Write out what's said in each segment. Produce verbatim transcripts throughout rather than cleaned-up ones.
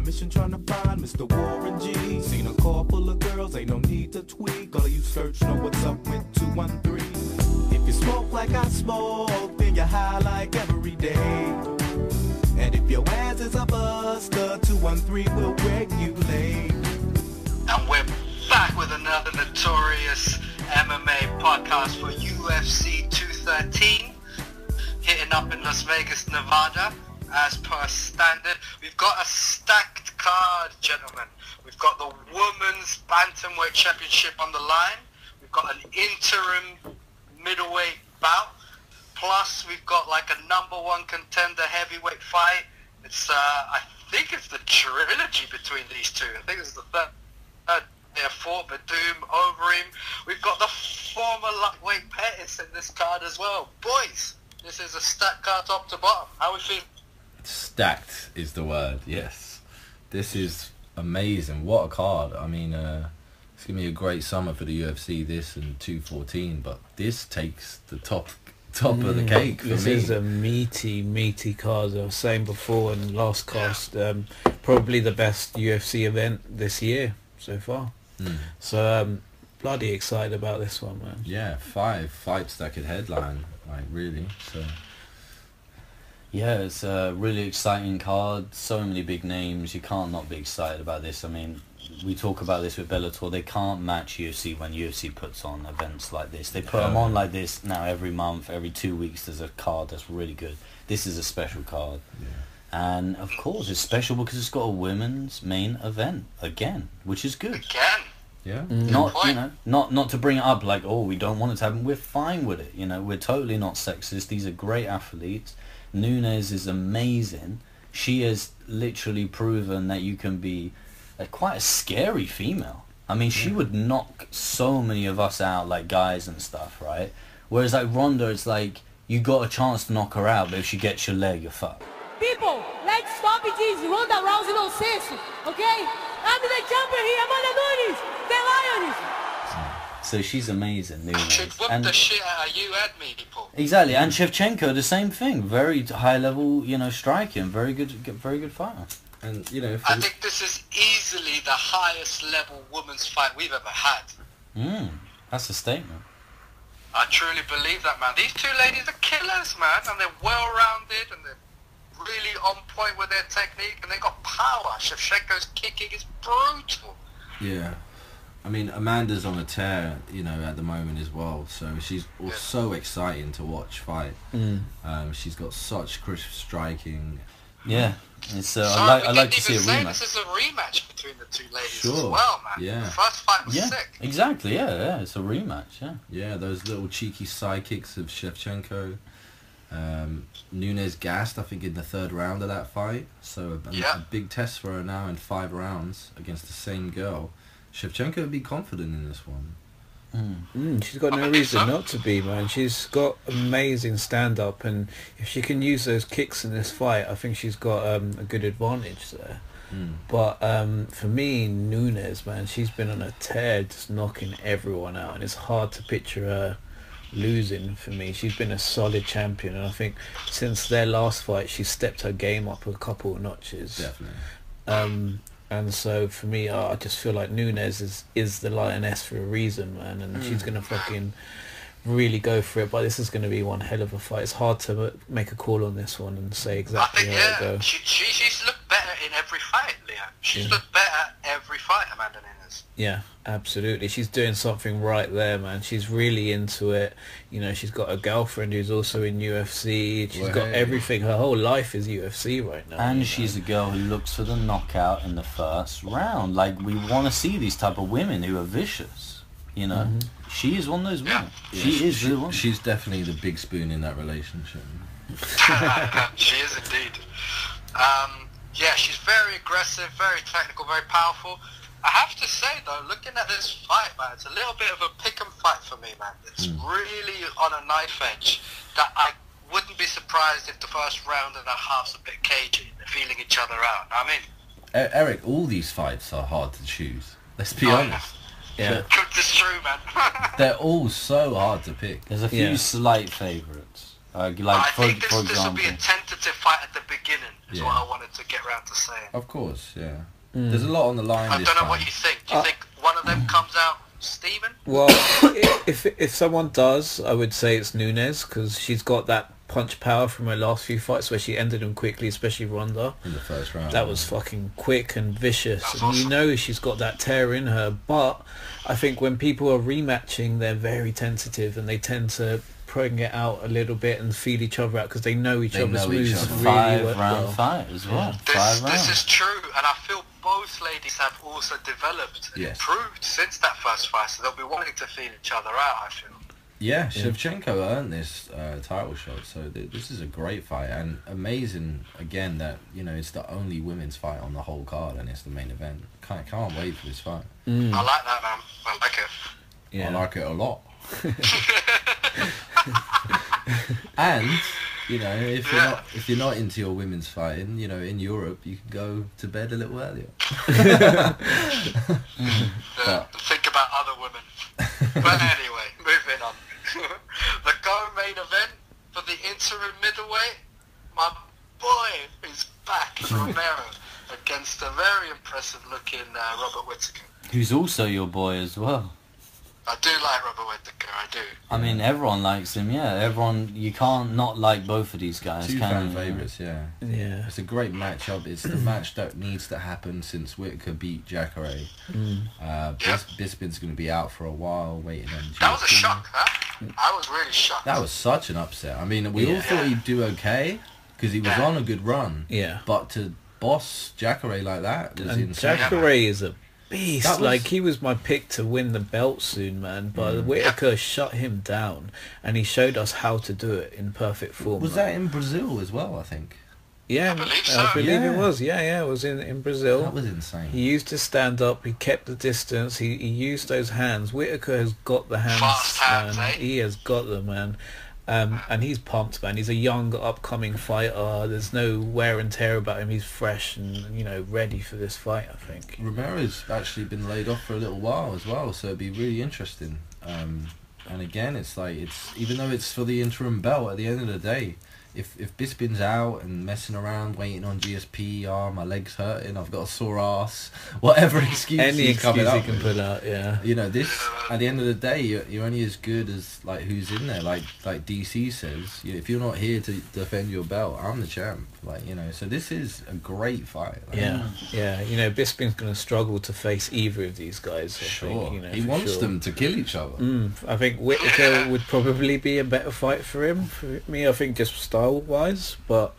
mission trying to find Mister Warren G. Seen a car full of girls, ain't no need to tweak. All of you search know what's up with two one three. If you smoke like I smoke, then you're high like every day. And if your ass is a buster, two one three will regulate. And we're back with another notorious M M A podcast for U F C two thirteen. Hitting up in Las Vegas, Nevada, as per standard. We've got a stacked card, gentlemen. We've got the Women's Bantamweight Championship on the line. We've got an interim middleweight bout. Plus, we've got like a number one contender heavyweight fight. It's, uh, I think it's the trilogy between these two. I think it's the third. third They're fought Batum, Overeem. We've got the former lightweight Pettis in this card as well. Boys, this is a stacked card top to bottom. How we feel? Stacked is the word, yes. This is amazing. What a card. I mean, uh, it's going to be a great summer for the U F C, this and two fourteen, but this takes the top top mm, of the cake for this me. This is a meaty, meaty card. As I was saying before in the last cast, um, probably the best U F C event this year so far. Mm. So, um, bloody excited about this one, man. Yeah, five fights that could headline, like, really, so... Yeah, it's a really exciting card. So many big names. You can't not be excited about this. I mean, we talk about this with Bellator. They can't match U F C when U F C puts on events like this. They put yeah. them on like this now every month, every two weeks. There's a card that's really good. This is a special card. Yeah. And, of course, it's special because it's got a women's main event again, which is good. Again? Yeah. Mm. Not, you know, not not to bring it up like, oh, we don't want it to happen. We're fine with it. You know, we're totally not sexist. These are great athletes. Nunes is amazing. She has literally proven that you can be a, quite a scary female. I mean, she yeah. would knock so many of us out, like guys and stuff, right? Whereas like Ronda, it's like, you got a chance to knock her out, but if she gets your leg, you're fucked. People, let's stop this Ronda Rousey nonsense, okay? I'm the champion here, Amanda Nunes, the Lioness. So she's amazing, Nunes. Should whoop and the shit out of you and me, people. Exactly, and Shevchenko, the same thing. Very high level, you know, striking. Very good, very good fighter. And you know, I think this is easily the highest level women's fight we've ever had. Mm, that's a statement. I truly believe that, man. These two ladies are killers, man, and they're well-rounded and they're really on point with their technique, and they got power. Shevchenko's kicking is brutal. Yeah. I mean, Amanda's on a tear, you know, at the moment as well. So she's yeah. so exciting to watch fight. Mm. Um, she's got such crisp striking. Yeah, it's. Uh, so I like. I like to see a rematch. This is a rematch between the two ladies sure. as well, man. Yeah. The first fight was yeah, sick. Exactly. Yeah, yeah. It's a rematch. Yeah. Yeah, those little cheeky side kicks of Shevchenko. Um, Nunes gassed, I think, in the third round of that fight. So a, yeah. a big test for her now in five rounds against the same girl. Shevchenko would be confident in this one. Mm. Mm, she's got no reason not to be, man. She's got amazing stand-up, and if she can use those kicks in this fight, I think she's got um, a good advantage there. Mm. But um, for me, Nunes, man, she's been on a tear, just knocking everyone out, and it's hard to picture her losing for me. She's been a solid champion, and I think since their last fight, she's stepped her game up a couple of notches. Definitely. Um, And so for me, uh, I just feel like Nunes is, is the lioness for a reason, man, and mm. she's gonna fucking really go for it. But this is gonna be one hell of a fight. It's hard to make a call on this one and say exactly I think, how yeah, it goes. She, she she's looked better in every fight, Leo. She's yeah. looked better every fight, Amanda Nunes. Yeah, absolutely. She's doing something right there, man. She's really into it. You know, she's got a girlfriend who's also in U F C. She's well, got hey. everything. Her whole life is U F C right now. And you know? she's a girl who looks for the knockout in the first round. Like, we want to see these type of women who are vicious. You know, mm-hmm. she is one of those women. Yeah. She yeah, is she, the one. She's definitely the big spoon in that relationship. She is indeed. Um, yeah, she's very aggressive, very technical, very powerful. I have to say, though, looking at this fight, man, it's a little bit of a pick-em fight for me, man. It's mm. really on a knife edge that I wouldn't be surprised if the first round and a half's a bit cagey. They're feeling each other out. I mean, Eric, all these fights are hard to choose. Let's be oh, honest. Yeah, truth is true, man. They're all so hard to pick. There's a few yeah. slight favourites. Uh, like I for, think this, for this will be a tentative fight at the beginning. is Yeah. what I wanted to get around to saying. Of course, yeah. Mm. There's a lot on the line I this don't know time. what you think. Do you Uh, think one of them comes out steaming? Well, i- if if someone does, I would say it's Nunes because she's got that punch power from her last few fights where she ended them quickly, especially Ronda. In the first round. That was fucking quick and vicious, That's and you awesome. know she's got that tear in her. But I think when people are rematching, they're very tentative and they tend to bring it out a little bit and feel each other out because they know each They other's know each moves other. really Five well. round fight as well. This, Five this rounds. is true, and I feel both ladies have also developed and Yes. improved since that first fight, so they'll be wanting to feel each other out, I feel. Yeah, Shevchenko earned this uh, title shot, so th- this is a great fight and amazing again that you know it's the only women's fight on the whole card and it's the main event. Can't can't wait for this fight. Mm, I like that, man. I like it. yeah. I like it a lot. And you know if you're Yeah. not if you're not into your women's fighting, you know in Europe you can go to bed a little earlier. Uh, think about other women. But anyway, moving on. The co-main event for the interim middleweight, my boy is back, Romero, against a very impressive-looking uh, Robert Whittaker. Who's also your boy as well. I do like Robert Whittaker, I do. I mean, everyone likes him, yeah. Everyone, you can't not like both of these guys, Two can fan you? favourites, yeah. Yeah. It's a great matchup. It's the match that needs to happen since Whitaker beat Jacare. Mm. Uh, Bis- Bisping's going to be out for a while, waiting on. That was a G S P. shock, huh? I was really shocked. That was such an upset. I mean, we all Yeah. thought he'd do okay because he was Yeah. on a good run. Yeah. But to boss Jacare like that was And insane. Jacare is a beast. That was- Like he was my pick to win the belt soon, man. But Mm. Whitaker shut him down, and he showed us how to do it in perfect form. Was man. that in Brazil as well? I think Yeah, I believe I so. believe Yeah. it was. Yeah, yeah, it was in in Brazil. that was insane. He used to stand up. He kept the distance. He he used those hands. Whitaker has got the hands. Fast hands, man. eh? He has got them, man. Um, and he's pumped, man. He's a young, upcoming fighter. There's no wear and tear about him. He's fresh and you know ready for this fight. I think. Romero's actually been laid off for a little while as well, so it'd be really interesting. Um, and again, it's like it's even though it's for the interim belt, at the end of the day, if if Bisping's out and messing around waiting on G S P, oh my leg's hurting, I've got a sore ass, whatever excuse Any he's coming excuse he up can with. put out, yeah. You know, this at the end of the day, you're, you're only as good as like who's in there. Like like D C says, you if you're not here to defend your belt, I'm the champ. Like you know, so this is a great fight. Like, Yeah, yeah. You know, Bisping's going to struggle to face either of these guys. I Sure, think, you know, he for wants sure. them to kill each other. Mm, I think Whitaker would probably be a better fight for him. For me, I think just style-wise, but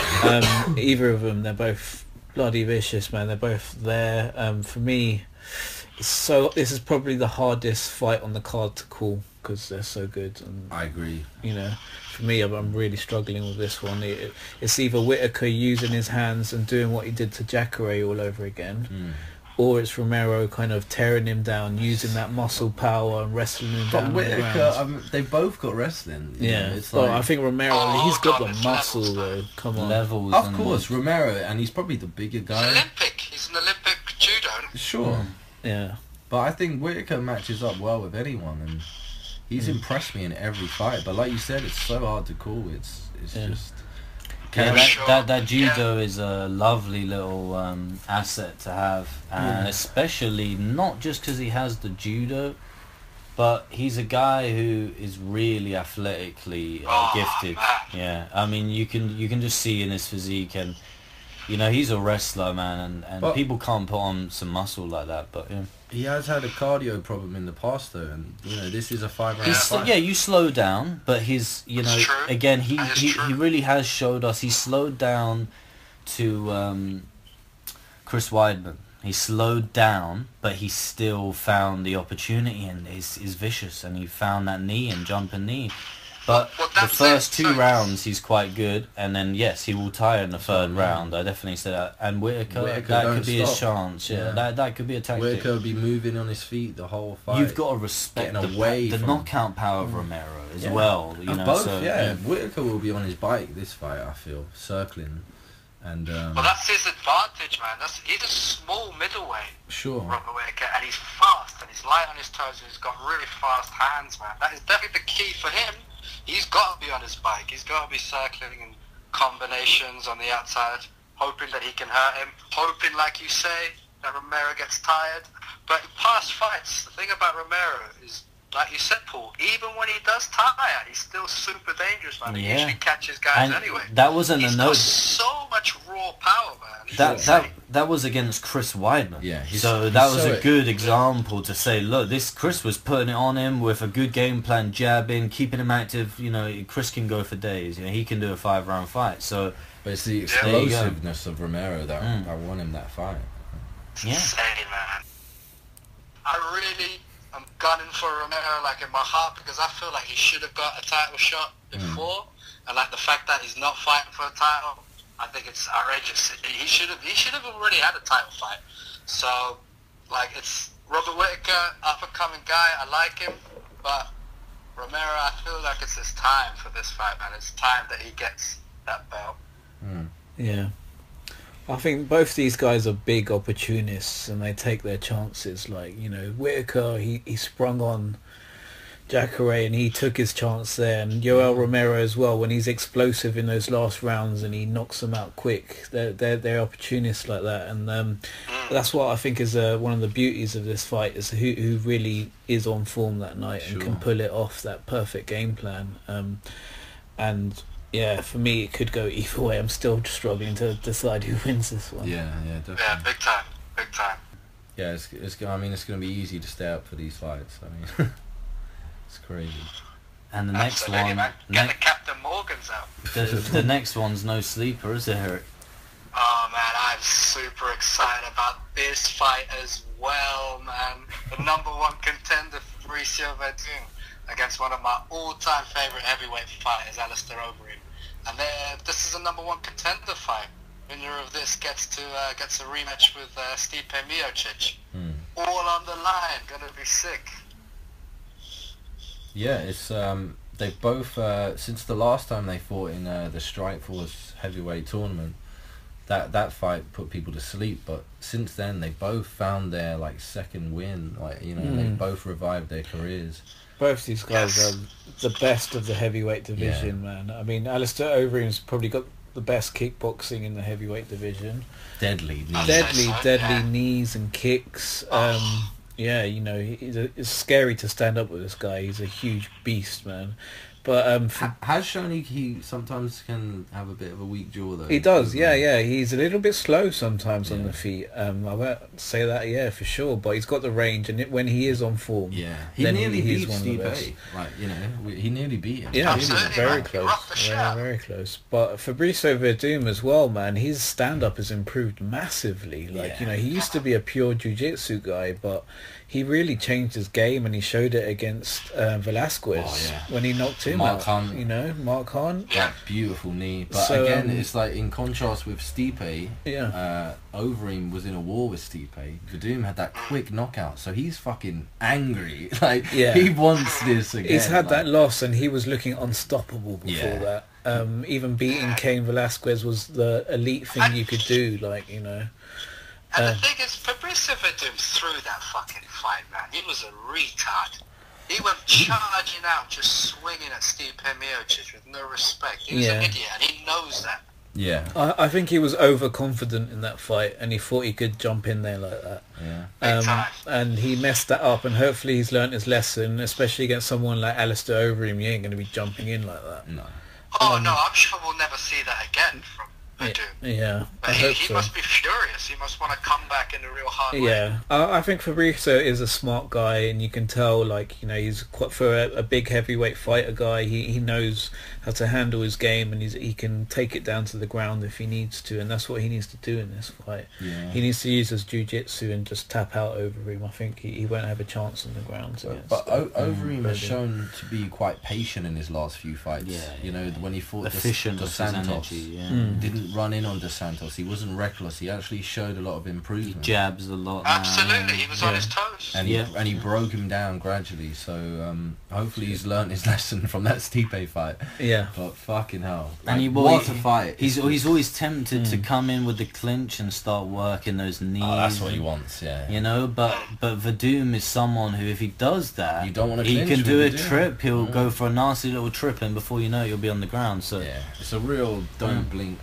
um, either of them, they're both bloody vicious, man. They're both there. Um, for me, it's so this is probably the hardest fight on the card to call because they're so good. And I agree. you know, for me, I'm, I'm really struggling with this one. It, it's either Whitaker using his hands and doing what he did to Jacare all over again, Mm. or it's Romero kind of tearing him down, using that muscle power and wrestling him But down. on the Whitaker, ground. um, they both got wrestling. you Yeah, know, it's but like, I think Romero, Oh, he's got God, the it's muscle levels, though. though. Come on. Levels. of and- course, Romero, and he's probably the bigger He's guy. Olympic. He's an Olympic judo. Sure, Yeah. but I think Whitaker matches up well with anyone, and he's Mm. impressed me in every fight. But like you said, it's so hard to call. It's it's Yeah. just. Yeah, For that, sure. that, that judo is a lovely little um, asset to have, and Yeah. especially not just because he has the judo, but he's a guy who is really athletically uh, Oh, gifted. man. Yeah, I mean you can you can just see in his physique, and you know he's a wrestler, man, and, and But- people can't put on some muscle like that. But yeah, He has had a cardio problem in the past though, and you know this is a five round he's, fight. yeah, you slow down, but his you know It's true. again he, That is he true. he really has showed us he slowed down to um, Chris Weidman. He slowed down, but he still found the opportunity and is is vicious, and he found that knee and jumping knee. But Well, the that's first it. two So- rounds he's quite good, and then yes, he will tire in the third Mm. round. I definitely say that. And Whitaker, Whitaker that don't could be his stop. chance. Yeah, Yeah. that that could be a tactic. Whitaker will be moving on his feet the whole fight. You've got to respect Getting the, away the from- knockout power of Romero as Yeah. well. You Of know, both, so, yeah. Whitaker will be on his bike this fight. I feel circling, and um, Well, that's his advantage, man. That's he's a small middleweight, sure. Robert Whittaker, and he's fast and he's light on his toes and he's got really fast hands, man. That is definitely the key for him. He's got to be on his bike. He's got to be circling and combinations on the outside. hoping that he can hurt him, hoping, like you say, that Romero gets tired. But in past fights, the thing about Romero is, like you said, Paul, even when he does tire, he's still super dangerous, man. He Yeah. usually catches guys And anyway. that wasn't He's a got note. so much raw power, man. He's That insane. that that was against Chris Weidman. Yeah, he's- so he's that was so- a good example to say, look, this Chris was putting it on him with a good game plan, jabbing, keeping him active. You know, Chris can go for days. You know, he can do a five round fight. So But it's the There you go. explosiveness of Romero that Mm. I won him that fight. It's Yeah. insane, man. I really am gunning for Romero, like, in my heart, because I feel like he should have got a title shot before, and like the fact that he's not fighting for a title, I think it's outrageous. He should have, he should have already had a title fight. So, like, it's Robert Whittaker, up and coming guy. I like him, but Romero, I feel like it's his time for this fight, man. It's time that he gets that belt. Mm. Yeah. I think both these guys are big opportunists and they take their chances. Like, you know, Whitaker, he, he sprung on Jacare and he took his chance there. And Yoel Romero as well, when he's explosive in those last rounds and he knocks them out quick. They're, they're, they're opportunists like that. And um, that's what I think is uh, one of the beauties of this fight, is who, who really is on form that night and Sure. can pull it off, that perfect game plan. Um, and... Yeah, for me it could go either way. I'm still struggling to decide who wins this one. Yeah, yeah, definitely. Yeah, big time, big time. Yeah, it's, it's I mean, it's going to be easy to stay up for these fights. I mean, it's crazy. and the next Absolutely, one, man. Get ne- the Captain Morgans out. the, the next one's no sleeper, is it, Eric? Oh man, I'm super excited about this fight as well, man. The number one contender, Fabricio Verdun, against one of my all-time favorite heavyweight fighters, Alistair Overeem. And then this is a number one contender fight. Winner of this gets to uh, gets a rematch with uh, Stipe Miocic. Mm. All on the line, gonna be sick. Yeah, it's um, they've both uh, since the last time they fought in uh, the Strikeforce heavyweight tournament. That that fight put people to sleep, but since then they both found their like second win. Like, you know, they Mm. both revived their careers. Both these guys Yes. are the best of the heavyweight division, man. I mean, Alistair Overeem's probably got the best kickboxing in the heavyweight division. Deadly. I'd knees. say Deadly, so, deadly yeah. knees and kicks. Um, yeah, you know, he's a, it's scary to stand up with this guy. He's a huge beast, man. But um, for, Ha- has shown he, he sometimes can have a bit of a weak jaw though. he does, yeah, yeah. He's a little bit slow sometimes on Yeah. the feet. Um, I won't say that, yeah, for sure. But he's got the range, and it, when he is on form, Yeah, he then nearly he's beat one of the best. Stipe. Like, you know, we- he nearly beat him. Yeah, Really. Absolutely, very man. He close, rocked the shit out. very, very close. But Fabricio Verdum as well, man. His stand-up has improved massively. Like, Yeah. you know, he used to be a pure jiu-jitsu guy, but he really changed his game, and he showed it against uh, Velasquez Oh, yeah. when he knocked him Mark out. Hunt. You know, Mark Hunt. That beautiful knee. But So, again, um, it's like in contrast with Stipe, Yeah. uh, Overeem was in a war with Stipe. Verdum had that quick knockout, so he's fucking angry. Like, Yeah. he wants this again. He's had that like- loss, and he was looking unstoppable before Yeah. that. Um, even beating Cain Velasquez was the elite thing you could do. Like, you know. And Uh, the thing is, Fabricio Verdum threw that fucking fight, man. He was a retard. He went charging out, just swinging at Stipe Miocic with no respect. He was Yeah. an idiot, and he knows that. Yeah, I, I think he was overconfident in that fight, and he thought he could jump in there like that. yeah. Big Um, time. and he messed that up, and hopefully he's learnt his lesson, especially against someone like Alistair Overeem. You ain't going to be jumping in like that. No. Oh um, no, I'm sure we'll never see that again from Verdum. Yeah, But I he, hope he so. must be furious. He must want to come back in a real hard way. Yeah, I, I think Fabrizio is a smart guy, and you can tell, like, you know, he's quite for a, a big heavyweight fighter guy. He he knows how to handle his game, and he's, he can take it down to the ground if he needs to, and that's what he needs to do in this fight. Yeah. He needs to use his jiu-jitsu and just tap out over him. I think he, he won't have a chance on the ground. But, against, but o- um, Overeem has Verdum. shown to be quite patient in his last few fights. Yeah, you know, when he fought Dos, Efficient Dos with his Santos, energy, yeah. Mm. didn't run in on Dos Santos. He wasn't reckless. He actually showed a lot of He improvement. jabs a lot. now, Absolutely, he was on Yeah. his toes. and he Yeah. and he broke him down gradually. So um, hopefully he's learnt his lesson from that Stipe fight. Yeah. But fucking hell, And he Like, will- what he- a fight! He's It's- he's always tempted to Mm. come in with the clinch and start working those knees. oh, that's what he and- wants. Yeah, You know, but but Verdum is someone who, if he does that, You don't wanna he clinch can with do a Verdum. trip. He'll Mm. go for a nasty little trip, and before you know it, you'll be on the ground. So yeah. It's a real don't Mm. blink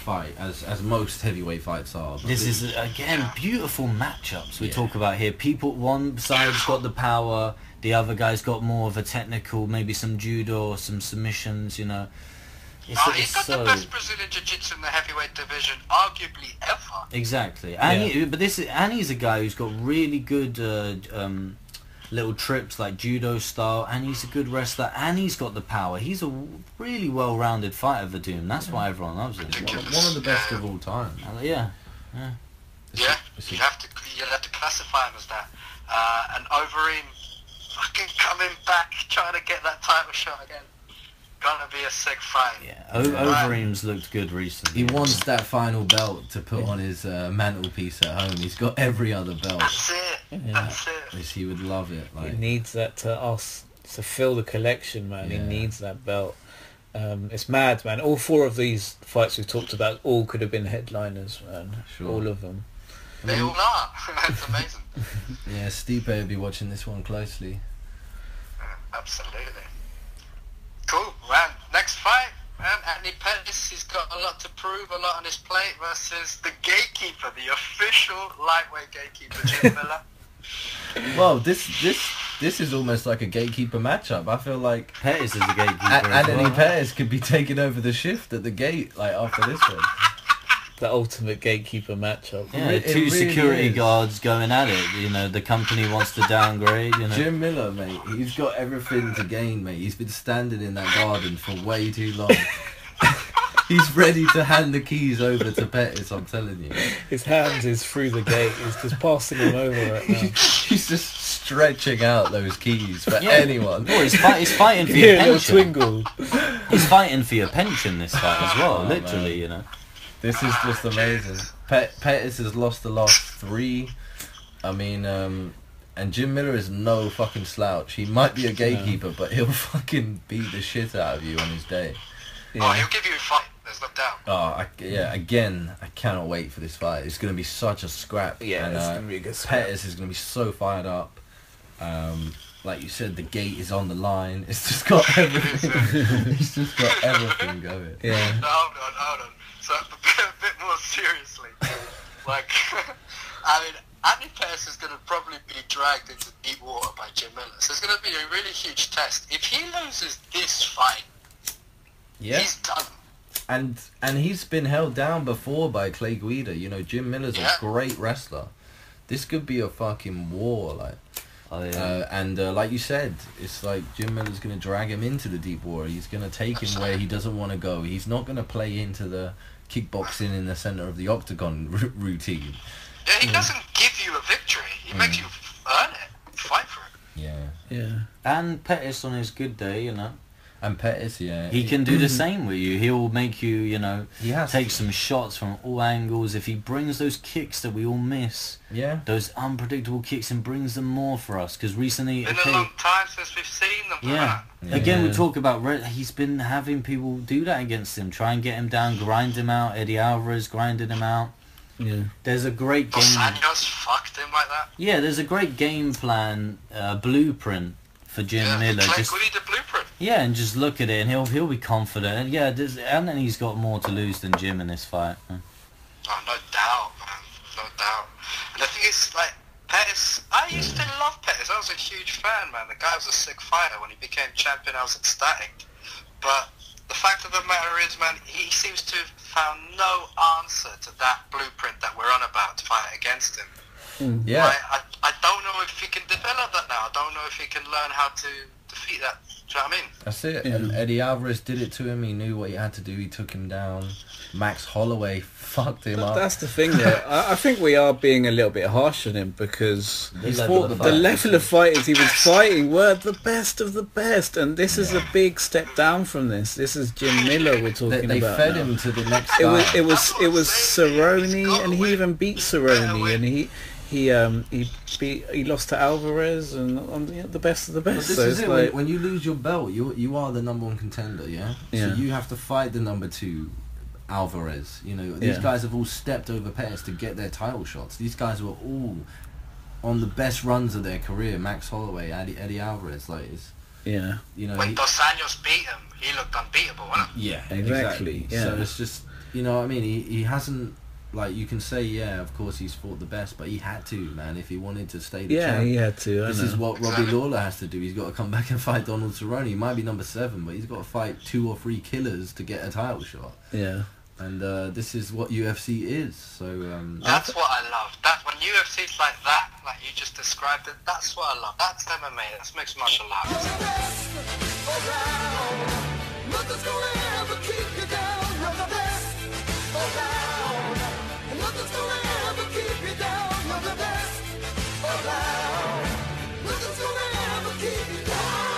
fight, as as most heavyweight fights are. but This is again beautiful matchups we Yeah. talk about here. People, one side's got the power, the other guy's got more of a technical, maybe some judo or some submissions. You know, it's, Oh, it's he's got so the best Brazilian Jiu-Jitsu in the heavyweight division, arguably ever. exactly. And Yeah. he, but this is, and he's a guy who's got really good uh, um, little trips like judo style, and he's a good wrestler, and he's got the power. He's a really well-rounded fighter, Verdum. That's why everyone loves him. one, one of the best of all time. Uh, yeah. Yeah, It's you a- have to you have to classify him as that. Uh, and Overeem fucking coming back, trying to get that title shot again. Gonna be a sick fight. Yeah, o- Overeem's looked good recently. He wants that final belt to put on his uh, mantelpiece at home. He's got every other belt. That's it. That's it. Which he would love it. He Like, needs that to us to fill the collection, man. He Yeah. needs that belt. Um, it's mad, man. All four of these fights we've talked about all could have been headliners, man. Sure. All of them. They all are. That's amazing. yeah, Stipe will be watching this one closely. Absolutely. Cool, man. Next fight, man. Anthony Pettis, he's got a lot to prove, a lot on his plate versus the gatekeeper, the official lightweight gatekeeper, Jim Miller. Well, this this this is almost like a gatekeeper matchup. I feel like Pettis is a gatekeeper. A- as Anthony well. Pettis could be taking over the shift at the gate, like after this one. The ultimate gatekeeper matchup. Yeah, It two really security is. guards going at it. You know, the company wants to downgrade. You know, Jim Miller, mate, he's got everything to gain, mate. He's been standing in that garden for way too long. He's ready to hand the keys over to Pettis, I'm telling you. His hands is through the gate. He's just passing them over right now. He's just stretching out those keys for Yeah. anyone. Boy, he's, fight, he's fighting for your Yeah, little pension. twingle. He's fighting for your pension this fight as well. Oh, literally, man. you know. This is just amazing. Pet- Pettis has lost the last three. I mean, um, and Jim Miller is no fucking slouch. He might be a gatekeeper, but he'll fucking beat the shit out of you on his day. Oh, Yeah. he'll give you a fight. There's no doubt. Oh, I, yeah, again, I cannot wait for this fight. It's going to be such a scrap. Yeah, and, it's uh, gonna be a good scrap. Pettis is going to be so fired up. Um, like you said, the gate is on the line. It's just got everything. It's just got everything going. Yeah. No, hold on, hold on. So a bit, a bit more seriously, like, I mean, Anthony Pettis is going to probably be dragged into deep water by Jim Miller. So it's going to be a really huge test. If he loses this fight, Yeah. he's done. And and he's been held down before by Clay Guida. You know, Jim Miller's Yeah. a great wrestler. This could be a fucking war, like. Oh, yeah. Uh, and uh, like you said, it's like Jim Miller's going to drag him into the deep water. He's going to take him where he doesn't want to go. He's not going to play into the kickboxing in the center of the octagon r- routine. Yeah, he doesn't give you a victory. He makes you earn it, fight for it. Yeah. Yeah. and Pettis on his good day, you know, And Pettis, yeah. he can do the same with you. He'll make you, you know, He has take to. some shots from all angles. If he brings those kicks that we all miss, Yeah. those unpredictable kicks, and brings them more for us. Because recently, Been okay, a long time since we've seen them. yeah. Yeah. Again, we Yeah. talk about Red, he's been having people do that against him, try and get him down, grind him out. Eddie Alvarez grinding him out. Yeah. There's a great Dos game. Anjos fucked him like that. Yeah, there's a great game plan, uh, blueprint for Jim yeah, Miller. Clay Just Guida blueprint. yeah, and just look at it, and he'll he'll be confident. And yeah, there's, Anthony's got more to lose than Jim in this fight. Oh, no doubt, man. No doubt. And the thing is, like, Pettis, I used to love Pettis. I was a huge fan, man. The guy was a sick fighter. When he became champion, I was ecstatic. But the fact of the matter is, man, he seems to have found no answer to that blueprint that we're on about to fight against him. Yeah. I, I, I don't know if he can develop that now. I don't know if he can learn how to defeat that. Do you know what I mean? That's it. Yeah. And Eddie Alvarez did it to him. He knew what he had to do. He took him down. Max Holloway fucked him But up. that's the thing though. I, I think we are being a little bit harsh on him because The He's level fought of the the best. level of fighters he was fighting were the best of the best, and this is a big step down from this. This is Jim Miller we're They, talking they about. fed now. him to the next It guy. was it was That's what it I'm was saying. He's Cerrone, gotta and he win. even beat Better Cerrone, win. and he he um he beat he lost to Alvarez, and um, you know, the best of the But best. this So is it's it. like When, when you lose your belt, you you are the number one contender. Yeah. Yeah. So you have to fight the number two, Alvarez. You know these Yeah. guys have all stepped over Pettis to get their title shots. These guys were all on the best runs of their career. Max Holloway, Eddie, Eddie Alvarez. Like it's, yeah. you know. When he- Dos Anjos beat him, he looked unbeatable, wasn't he? yeah. Exactly, yeah. So it's just you know what I mean? He he hasn't, like, you can say, yeah, of course he's fought the best, but he had to, man, if he wanted to stay the Yeah, champ. he had to. I This know. is what Robbie Lawler has to do. He's got to come back and fight Donald Cerrone. He might be number seven, but he's got to fight two or three killers to get a title shot. Yeah. And uh, this is what U F C is. So um, That's what I love. That when U F C's like that, like you just described it, that's what I love. That's M M A. That's mixed martial arts. Nothing's gonna ever keep you down. You're the best around. And nothing's gonna ever keep you down. You're the best around. Nothing's gonna ever keep you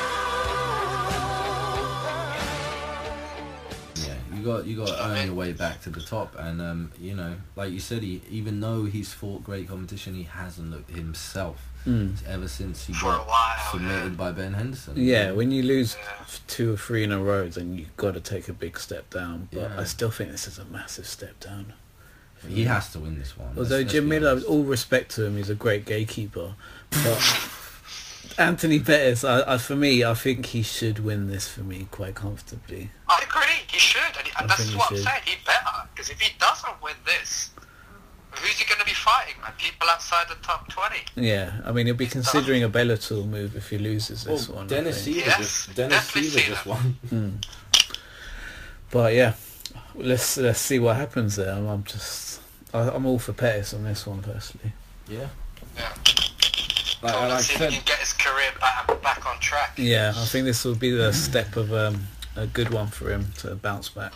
down. yeah, you got you got to earn your way back to the top. And um, you know, like you said, he even though he's fought great competition, he hasn't looked himself Mm. ever since he For a got while, submitted yeah. by Ben Henderson. Yeah, when you lose Yeah. f- two or three in a row, then you've got to take a big step down. But Yeah. I still think this is a massive step down. He has to win this one. Although Let's- let's Jim be Miller, honest. all respect to him, he's a great gatekeeper. But Anthony Pettis, I, I, for me, I think he should win this for me quite comfortably. I agree. He should, and, he, I and that's think he what I'm should. saying. He better, because if he doesn't win this, who's he going to be fighting, man? People outside the top twenty. Yeah, I mean, he'll be considering a Bellator move if he loses this Well, one. I Dennis think. Seaver Yes, just Dennis definitely Seaver see just that. won. Mm. But yeah, let's let's see what happens there. I'm, I'm just, I, I'm all for Pettis on this one personally. Yeah. Yeah. Like, Well, like I let's see if said, he can get his career back, back on track. Yeah, I think this will be the step of um, a good one for him to bounce back.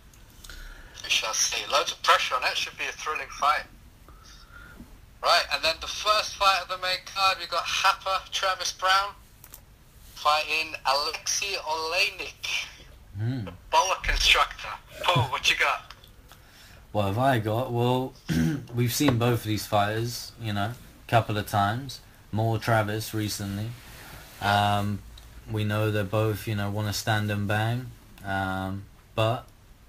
We shall see. Loads of pressure on it. Should be a thrilling fight. Right, and then the first fight of the main card, we got Happer, Travis Brown, fighting Alexei Oleinik, mm, the boa constructor. Paul, what you got? What have I got? Well, we've seen both of these fighters, you know, a couple of times. More Travis recently. Um, we know they both, you know, want to stand and bang. Um, but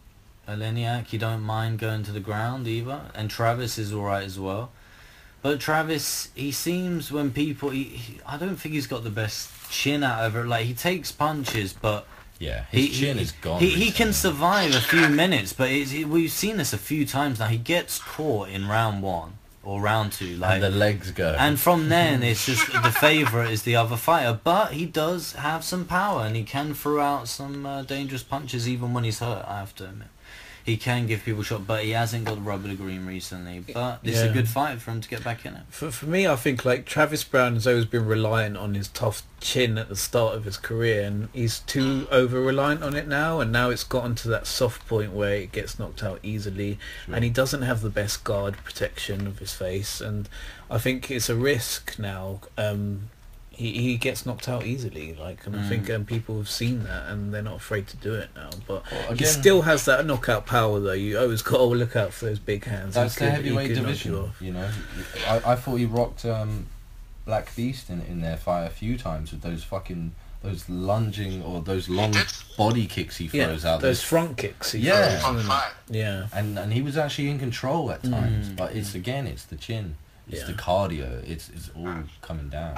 Oleinik, you don't mind going to the ground either. And Travis is alright as well. But Travis, he seems when people... He, he, I don't think he's got the best chin out of it. Like, he takes punches, but... yeah, his He, chin he, is gone. He, he can recently. survive a few minutes, but it's, it, we've seen this a few times now. He gets caught in round one or round two, like, And the legs go. and from then it's just the favourite is the other fighter. But he does have some power, and he can throw out some uh, dangerous punches even when he's hurt. I have to admit, he can give people a shot, but he hasn't got the rubber to green recently. But it's Yeah. a good fight for him to get back in it. For for me, I think like Travis Brown has always been reliant on his tough chin at the start of his career, and he's too over reliant on it now. And now it's gotten to that soft point where it gets knocked out easily, and he doesn't have the best guard protection of his face. And I think it's a risk now. Um, he he gets knocked out easily, like, and I Mm. think um, people have seen that, and they're not afraid to do it now. But Well, he again- still has that knockout power, though. You always got to look out for those big hands. That's He the could- he heavyweight could knock division, you off. you know. I, I thought he rocked um, Black Beast in in their fight a few times with those fucking those lunging or those long did? body kicks he Yeah, throws out. those Those, front kicks. he Yeah. throws, Fun isn't it? fight. Yeah. and and he was actually in control at times. Mm. But it's again, it's the chin, it's Yeah. the cardio, it's it's all coming down.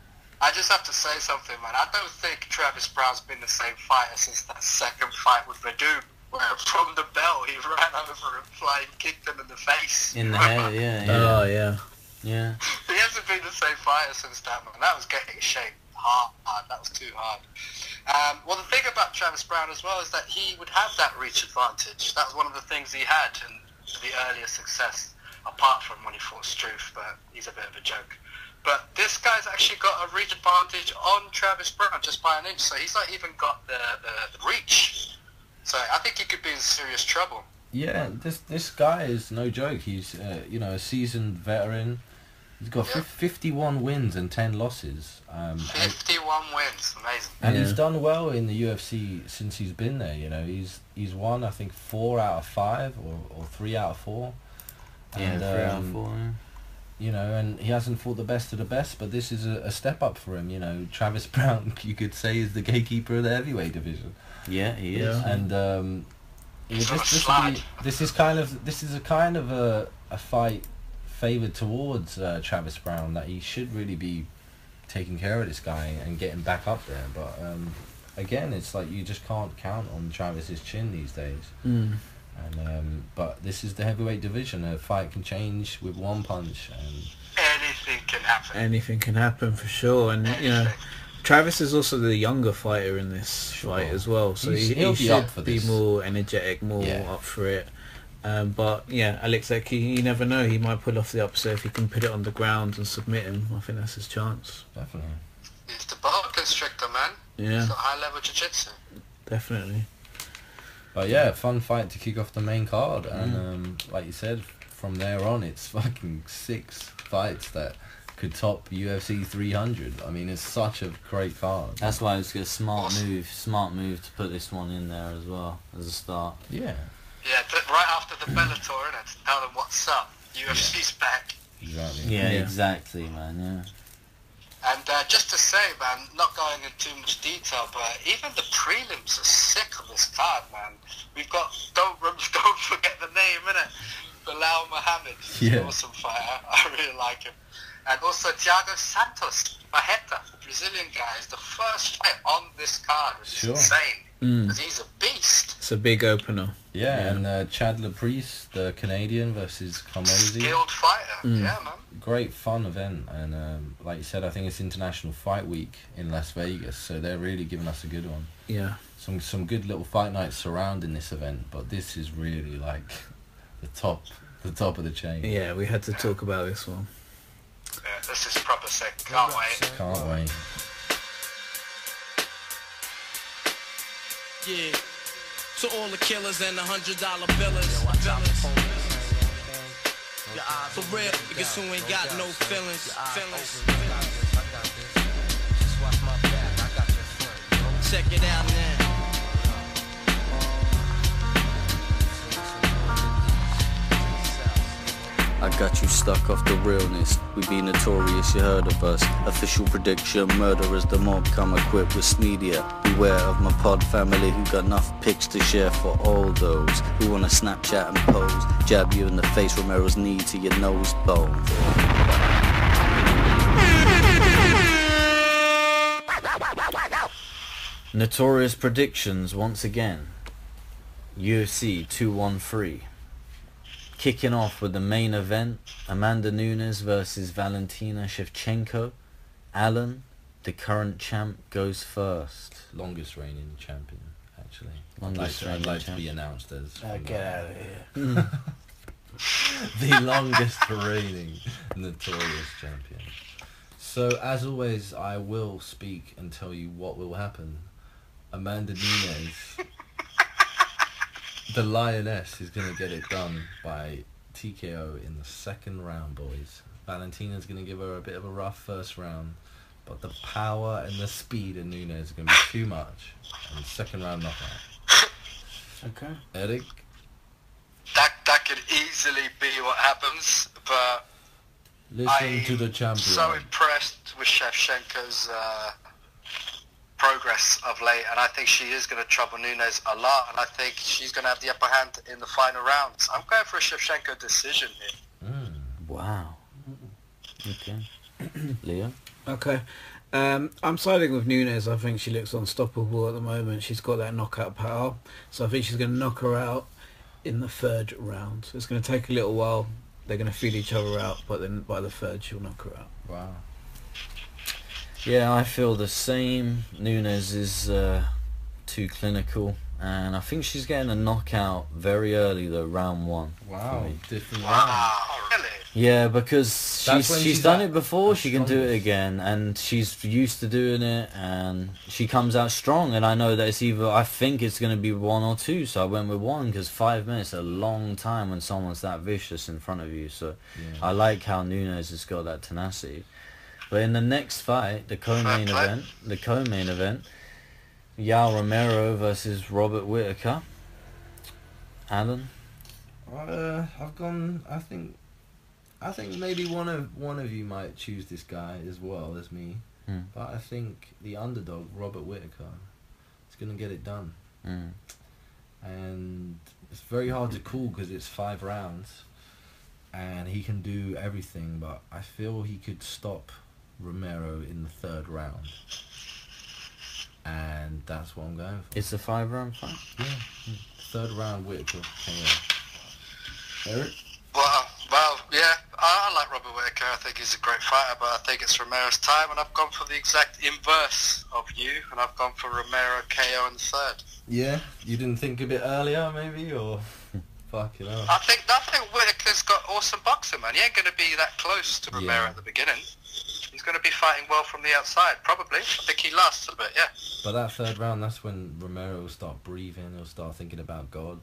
I just have to say something, man. I don't think Travis Brown's been the same fighter since that second fight with Verdum, where from the bell he ran over and flying kicked him in the face. In the Remember? head, yeah, yeah, Oh yeah. yeah. He hasn't been the same fighter since that, man. That was getting shaped hard. That was too hard. Um, well, the thing about Travis Brown as well is that he would have that reach advantage. That was one of the things he had in the earlier success, apart from when he fought Struve, but he's a bit of a joke. But this guy's actually got a reach advantage on Travis Brown just by an inch, so he's not even got the, the, the reach. So I think he could be in serious trouble. Yeah, this this guy is no joke. He's uh, you know a seasoned veteran. He's got Yeah. fif- fifty-one wins and ten losses. Um, and fifty-one wins, amazing. and Yeah. he's done well in the U F C since he's been there. You know, he's he's won I think four out of five or, or three out of four. Yeah, And, three out of um, four. Yeah. You know, and he hasn't fought the best of the best, but this is a, a step up for him. You know, Travis Brown, you could say, is the gatekeeper of the heavyweight division. Yeah, he is. Yeah. And um, yeah, He's on this, a this, will be, slide. this is kind of this is a kind of a, a fight favoured towards uh, Travis Brown, that he should really be taking care of this guy and getting back up there. But um, again, it's like you just can't count on Travis's chin these days. Mm. And um, but this is the heavyweight division. A fight can change with one punch, and Anything can happen. Anything can happen for sure, and you know, Anything. Travis is also the younger fighter in this Sure. fight as well, so He's- he, he'll he be should up for be this. more energetic, more Yeah. up for it. Um, but yeah, Alex Eki, you never know, he might pull off the upset if he can put it on the ground and submit him. I think that's his chance. definitely. He's the boa constrictor, man. Yeah, He's got high level jiu-jitsu. definitely. But yeah, fun fight to kick off the main card, and Mm. um, like you said, from there on, it's fucking six fights that could top U F C three hundred. I mean, it's such a great card. That's why it's a smart move, smart move to put this one in there as well as a start. Yeah, Yeah, th- right after the Bellator, innit? To tell them what's up. U F C's back. exactly. Yeah, Yeah. exactly, man. Yeah. And uh, just to say, man, not going into too much detail, but even the prelims are sick on this card, man. We've got, don't rem- don't forget the name, innit? Bilal Muhammad. He's Yeah. an awesome fighter. I really like him. And also Thiago Santos, Maheta, the Brazilian guy, is the first fight on this card, which Sure. is insane. Mm. Because he's a beast. It's a big opener. Yeah, Yeah. and uh, Chad Laprice, the Canadian versus Carmozzi. Skilled fighter. Mm. Yeah, man. Great fun event, and um, like you said, I think it's International Fight Week in Las Vegas, so they're really giving us a good one. Yeah, Some some good little fight nights surrounding this event, but this is really like the top the top of the chain. yeah, we had to talk about this one. Yeah, this is proper sick. Can't wait. Can't wait. Yeah. To all the killers and the hundred dollar billers. For real, niggas who ain't got no feelings. Feelings. Check it out now. I got you stuck off the realness. We be notorious, you heard of us. Official prediction, murderers, the mob come equipped with media. Beware of my pod family who got enough pics to share for all those who wanna Snapchat and pose. Jab you in the face, Romero's knee to your nose bone. Notorious predictions once again. U F C two one three. Kicking off with the main event, Amanda Nunes versus Valentina Shevchenko. Alan, the current champ, goes first. Longest reigning champion, actually. Longest I'd like, reigning to, I'd like to champ. be announced as Uh, get out of here. the longest reigning notorious champion. So as always, I will speak and tell you what will happen. Amanda Nunes, the Lioness, is going to get it done by T K O in the second round, boys. Valentina's going to give her a bit of a rough first round, but the power and the speed of Nunes are going to be too much. And second round knockout. Okay. Eric? That that could easily be what happens, but Listen I to the champion. so impressed with Shevchenko's uh, progress of late, and I think she is going to trouble Nunes a lot, and I think she's going to have the upper hand in the final rounds. I'm going for a Shevchenko decision here. Mm. Wow. Okay. Leo? Okay. Um, I'm siding with Nunes. I think she looks unstoppable at the moment. She's got that knockout power. So I think she's going to knock her out in the third round. It's going to take a little while. They're going to feel each other out, but then by the third, she'll knock her out. Wow. Yeah, I feel the same. Nunes is uh, too clinical, and I think she's getting a knockout very early, though, round one. Wow. for me. Different round. Wow, really? Yeah, because That's she's when she's she's done at it before. her She can do it strongest. again, and she's used to doing it, and she comes out strong. And I know that it's either I think it's going to be one or two, so I went with one because five minutes is a long time when someone's that vicious in front of you. So Yeah. I like how Nunes has got that tenacity. But in the next fight, the co-main Fair play. event, the co-main event, Yao Romero versus Robert Whittaker. Alan. Uh, I've gone. I think. I think maybe one of one of you might choose this guy as well as me, Hmm. but I think the underdog Robert Whittaker is gonna get it done, Mm. and it's very hard to call because it's five rounds, and he can do everything. But I feel he could stop Romero in the third round. and that's what I'm going for. It's a five round fight. Yeah, third round Whittaker K O. Eric? Well, well, yeah, I, I like Robert Whittaker. I think he's a great fighter, but I think it's Romero's time, and I've gone for the exact inverse of you, and I've gone for Romero K O in the third. Yeah, you didn't think a bit earlier, maybe, or fucking hell. I think I think Whittaker's got awesome boxing, man. He ain't going to be that close to Romero Yeah. at the beginning. He's going to be fighting well from the outside, probably. I think he lasts a bit, yeah. But that third round, that's when Romero will start breathing. He'll start thinking about God.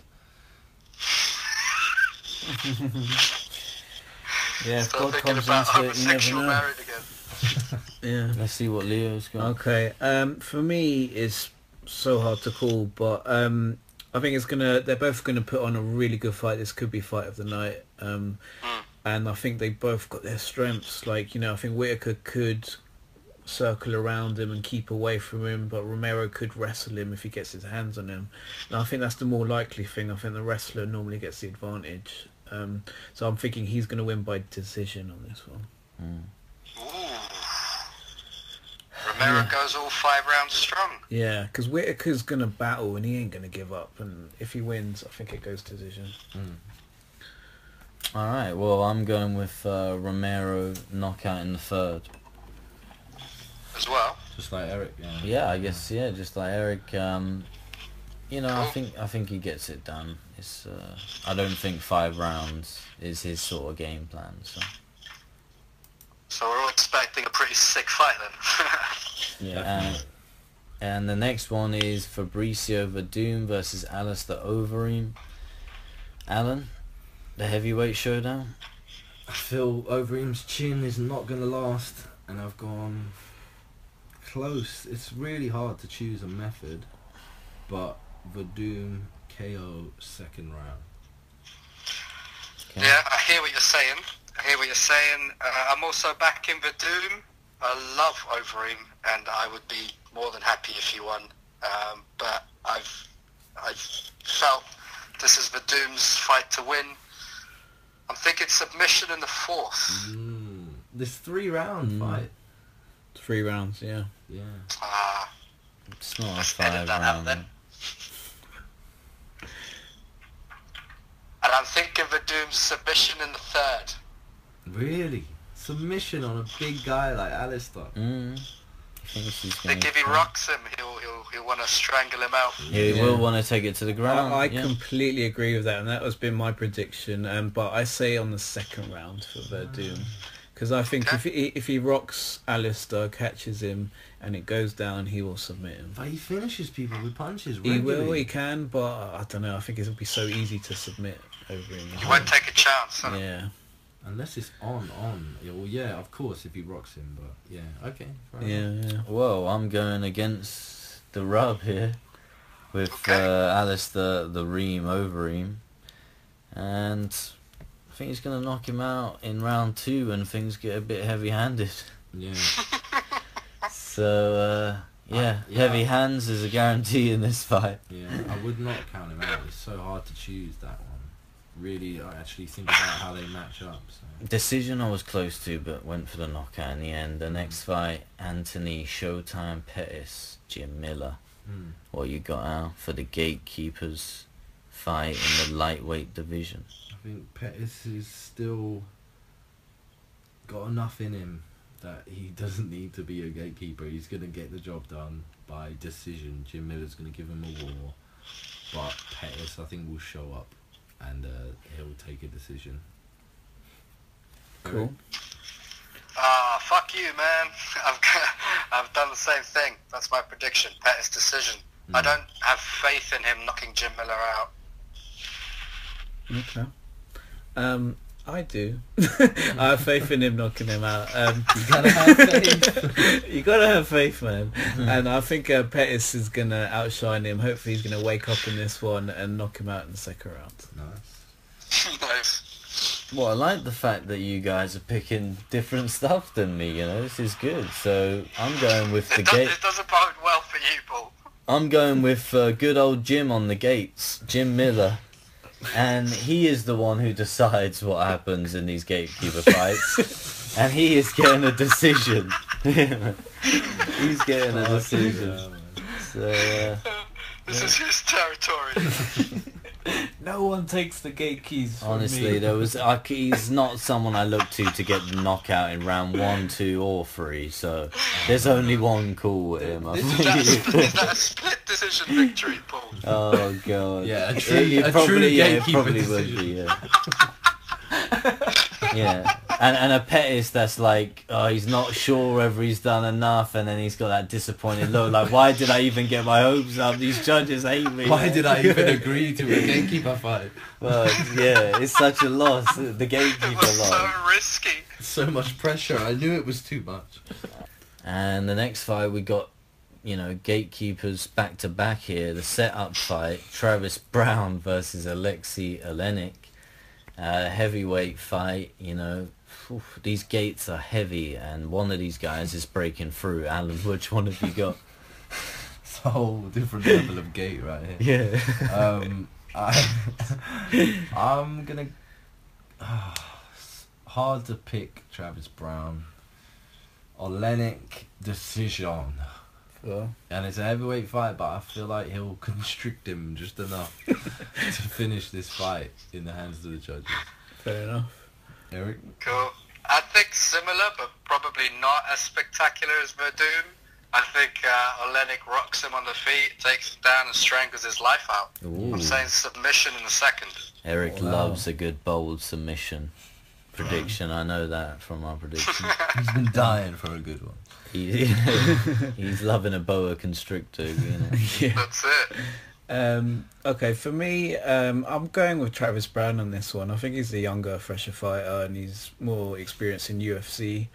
Yeah, if Start God thinking comes about into it, you never homosexual know. marriage again. Yeah. Let's see what Leo's got. Okay. Um, for me, it's so hard to call, but um, I think it's gonna. They're both gonna put on a really good fight. This could be fight of the night. Um, Mm. and I think they both got their strengths. Like, you know, I think Whittaker could circle around him and keep away from him, but Romero could wrestle him if he gets his hands on him. And I think that's the more likely thing. I think the wrestler normally gets the advantage. Um, so I'm thinking he's going to win by decision on this one. Mm. Ooh. Romero Yeah. goes all five rounds strong. Yeah, because Whittaker's going to battle and he ain't going to give up. And if he wins, I think it goes decision. Mm. All right. Well, I'm going with uh, Romero knockout in the third. As well. Just like Eric, yeah. Yeah, I guess. Yeah, just like Eric. Um, you know, I Cool. think I think he gets it done. It's. Uh, I don't think five rounds is his sort of game plan. So. So we're all expecting a pretty sick fight then. Yeah. And, and the next one is Fabricio Verdum versus Alistair Overeem. Alan, the heavyweight showdown. I feel Overeem's chin is not going to last, and I've gone close. It's really hard to choose a method, but Verdum K O second round. Okay. Yeah, I hear what you're saying. I hear what you're saying. Uh, I'm also back in Verdum. I love Overeem, and I would be more than happy if he won. Um, but I've I've felt this is Verdum's fight to win. I'm thinking submission in the fourth. Mm. This three round Mm. fight. Three rounds, yeah. Yeah. Ah, It's not a Let's five edit that out round. then. and I'm thinking Verdum's submission in the third. Really? Submission on a big guy like Alistair. Mm. I think she's I going think if he rocks him, he'll he'll he'll want to strangle him out. He Yeah. will want to take it to the ground. I, I yeah. completely agree with that, and that has been my prediction. Um, but I say on the second round for Verdum, because I think if he if he rocks Alistair, catches him, and it goes down, he will submit him. But he finishes people with punches He will, regularly. he can, but I don't know. I think it would be so easy to submit over him. He won't take a chance. Huh? Yeah, Unless it's on, on. Yeah, well, yeah, of course, if he rocks him, but yeah, okay. fair yeah, enough. yeah. Well, I'm going against the rub here with Okay. uh, Alistair the Ream Overeem, and I think he's going to knock him out in round two when things get a bit heavy-handed. Yeah. So uh, yeah, yeah. heavy hands is a guarantee in this fight. Yeah, I would not count him out. It's so hard to choose that one. Really, I actually think about how they match up. So. Decision I was close to, but went for the knockout in the end. The next fight, Anthony Showtime Pettis, Jim Miller. Hmm. What you got out for the gatekeepers fight in the lightweight division? I think Pettis is still got enough in him that he doesn't need to be a gatekeeper. He's going to get the job done by decision. Jim Miller's going to give him a war. But Pettis, I think, will show up and uh, he'll take a decision. Cool. Ah, fuck you, man. I've I've done the same thing. That's my prediction. Pettis decision. I Mm. don't have faith in him knocking Jim Miller out. Okay. Um, I do. I have faith in him knocking him out. Um, You gotta have faith. you gotta have faith, man. And I think uh, Pettis is gonna outshine him. Hopefully, he's gonna wake up in this one and knock him out in the second round. Nice. Nice. Well, I like the fact that you guys are picking different stuff than me. You know, this is good. So I'm going with the It, does, gate. it doesn't bode well for you, Paul. I'm going with uh, good old Jim on the gates, Jim Miller. And he is the one who decides what happens in these gatekeeper fights. And he is getting a decision. He's getting a decision. Yeah, man. So, uh, This is his territory. No one takes the gate keys from honestly, me. there was uh, he's not someone I look to to get the knockout in round one, two, or three. So there's only one call with him. I This Is that, a, think. split- is that a split decision victory, Paul? Oh god. Yeah, a true- It a probably, true yeah, it gatekeeper probably would decision. be. Yeah. Yeah, and and a Pettis that's like, oh, he's not sure whether he's done enough, and then he's got that disappointed look, like, why did I even get my hopes up? These judges hate me. Why did I even agree to a gatekeeper fight? Well, yeah, it's such a loss. The It gatekeeper was so loss. risky. So much pressure. I knew it was too much. And the next fight we got, you know, gatekeepers back to back here. The setup fight: Travis Brown versus Alexei Olenek. Uh, heavyweight fight, you know, oof, these gates are heavy, and one of these guys is breaking through. Alan, which one have you got? It's a whole different level of gate right here. Yeah. Um, I, I'm gonna. Uh, hard to pick Travis Brown. Olenek decision. Well, And it's a heavyweight fight, but I feel like he'll constrict him just enough to finish this fight in the hands of the judges. fair enough. Eric? Cool. I think similar, but probably not as spectacular as Verdum. I think uh, Olenek rocks him on the feet, takes him down, and strangles his life out. Ooh. I'm saying submission in the second. Eric Wow. loves a good bold submission prediction. I know that from our prediction. He's been dying for a good one. he, he's loving a boa constrictor, you know. Yeah. That's it. Um, okay, for me, um, I'm going with Travis Brown on this one. I think he's the younger, fresher fighter, and he's more experienced in U F C.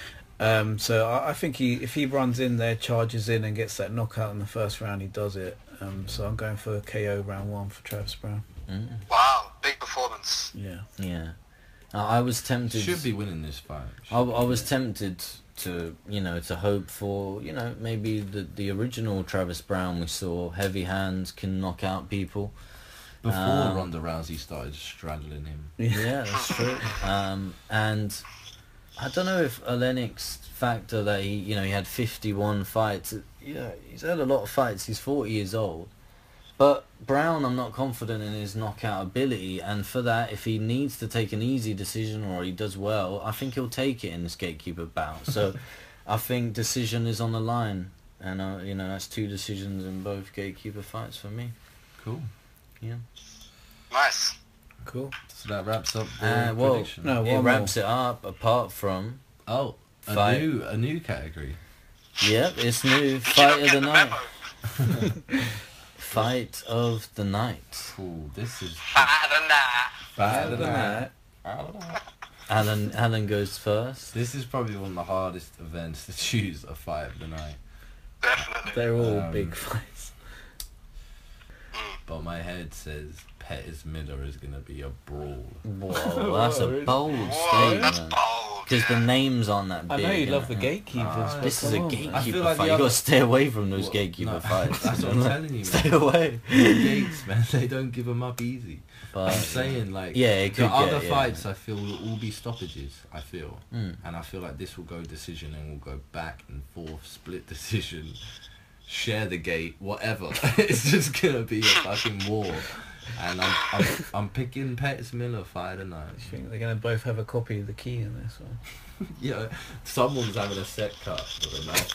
Um, so I, I think he, if he runs in there, charges in, and gets that knockout in the first round, he does it. Um, so I'm going for K O round one for Travis Brown. Mm, Wow, big performance. Yeah. yeah. I I was tempted. Should be winning this fight. I, I was tempted to, you know, to hope for, you know, maybe the the original Travis Brown we saw, heavy hands, can knock out people. Before Um, Ronda Rousey started straddling him. Yeah, that's true. Um, and I don't know if Olenek's factor that he, you know, he had fifty-one fights. Yeah, he's had a lot of fights. He's forty years old. But Brown, I'm not confident in his knockout ability, and for that, if he needs to take an easy decision or he does well, I think he'll take it in this gatekeeper bout. So I think decision is on the line, and uh, you know, that's two decisions in both gatekeeper fights for me. Cool. Yeah. Nice. Cool. So that wraps up the Uh, well, prediction. no, it one wraps it up. Apart from, Oh, a Fight. new a new category. yep, it's new Did you fight not of get the the night. memo? Fight of the night. Cool. This is Fight of the night. fight of the Alright. night. Alan Alan goes first. This is probably one of the hardest events to choose a fight of the night. Definitely. They're all Um, big fights. But my head says Pettis Miller is gonna be a brawl. Whoa, that's a bold Whoa, that's statement. bold. Because the yeah. names aren't that I big. know you love the innit? gatekeepers. Ah, but This is a come on, man. I gatekeeper feel like fight. the You gotta other- stay away from those What? gatekeeper No, fights. that's what I'm telling you, Stay man. away. The gates, man, they don't give them up easy. But I'm saying, like, yeah, it the could other get, yeah. fights I feel will all be stoppages. I feel, Mm. and I feel like this will go decision and will go back and forth, split decision, share the gate, whatever. It's just gonna be a fucking war. And I'm I'm, I'm picking Pettis Miller fight of the night. I think they're going to both have a copy of the key in this one. Yeah, someone's having a set cut for the night.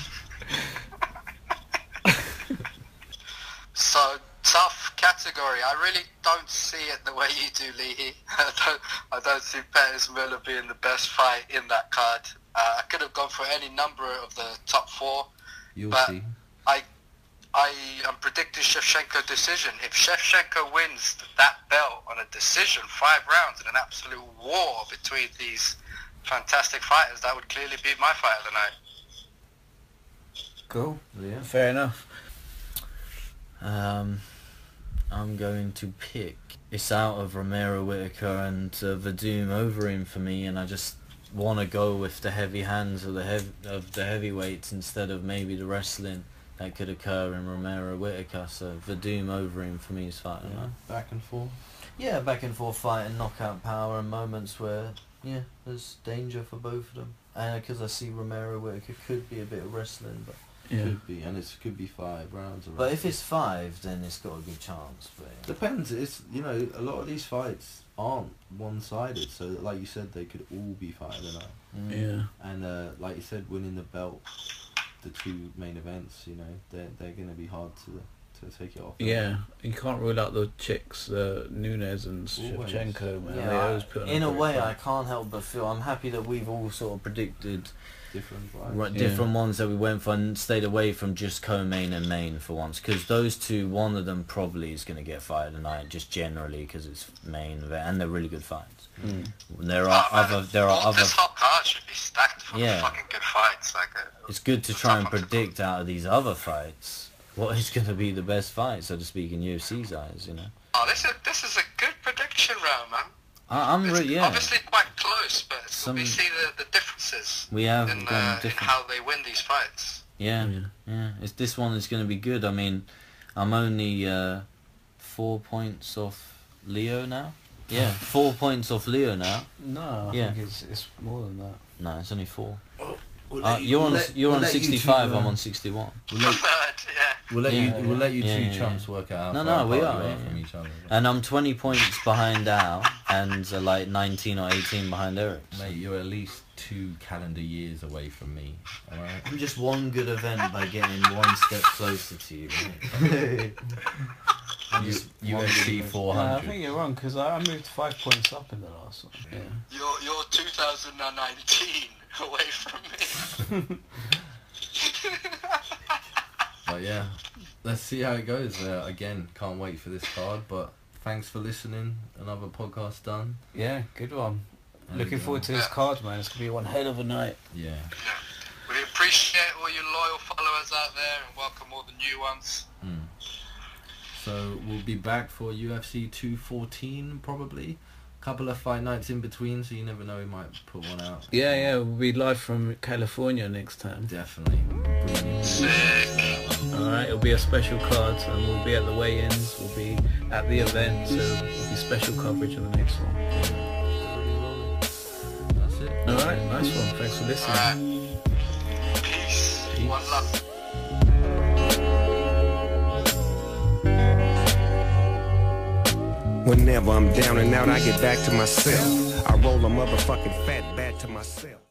So tough category. I really don't see it the way you do, Leahy. I don't. I don't see Pettis Miller being the best fight in that card. Uh, I could have gone for any number of the top four. You'll But- see. I, I am predicting Shevchenko decision. If Shevchenko wins that belt on a decision, five rounds in an absolute war between these fantastic fighters, that would clearly be my fight of the night. Cool. Yeah. Fair enough. Um, I'm going to pick. It's out of Romero Whitaker and uh, Verdum over him for me, and I just want to go with the heavy hands of the hev- of the heavyweights instead of maybe the wrestling that could occur in Romero Whitaker. So Verdum over him for me is fight of the Yeah, night. back and forth. Yeah, back and forth fight and knockout power and moments where yeah, there's danger for both of them. And because I see Romero Whitaker could be a bit of wrestling, but Yeah. Could be, and it could be five rounds. Or But if it's five, then it's got a good chance. But yeah. depends. It's you know a lot of these fights aren't one-sided, so like you said, they could all be five and nine. Mm. Yeah. And uh, like you said, winning the belt, the two main events, you know, they're they're gonna be hard to to take it off. Yeah, you can't rule out the chicks, uh, Nunes and Always. Shevchenko, man. Yeah, they I- always put on in a great way, fight. I can't help but feel I'm happy that we've all sort of predicted different fights. right, Yeah. different ones that we went for and stayed away from just co-main and main for once, because those two, one of them probably is going to get fired tonight, just generally because it's main event and they're really good fights. Mm. There are Oh, man, other, there are all- other. This whole card should be stacked for Yeah. fucking good fights. Like, uh, It's good to try and predict out of these other fights what is going to be the best fight, so to speak, in U F C's eyes. You know, oh, this is this is a good prediction round, man. I, I'm It's re- yeah. obviously quite close, but Some- we see the, the differences We have in, gone uh, in different. how they win these fights. Yeah, Yeah. yeah. It's this one is going to be good. I mean, I'm only uh, four points off Leo now. Yeah, four points off Leo now. No, I Yeah. think it's it's more than that. No, it's only four. We'll Uh, let you- you're we'll on let- you're we'll on let you sixty-five. two, I'm uh, on sixty-one. We'll let, yeah. we'll let Yeah. you we'll let you Yeah, two yeah, chumps yeah. work it out. No, how no, we far are, you yeah, from yeah. each other. And I'm twenty points behind Al, and uh, like nineteen or eighteen behind Eric. Mate, you're at least two calendar years away from me. Alright. I'm just one good event by getting one step closer to you. Mate. I'm U- just U one F C good- four No, I hundred. think you're wrong because I, I moved five points up in the last one. Yeah. You're you're two thousand nineteen away from me. But yeah, let's see how it goes. Uh, again, can't wait for this card. But thanks for listening. Another podcast done. Yeah, good one. And, Looking uh, forward to this card, man. It's gonna be one hell of a night. Yeah. We appreciate all you loyal followers out there and welcome all the new ones. Mm. So we'll be back for U F C two fourteen probably. Couple of fight nights in between, so you never know. We might put one out. Yeah, yeah. We'll be live from California next time. Definitely. Sick. All right, it'll be a special card, and we'll be at the weigh-ins. We'll be at the event, so it'll be special coverage on the next one. That's it. All right, nice one. Thanks for listening. Alright. Peace. One love. Whenever I'm down and out, I get back to myself. I roll a motherfucking fat bat to myself.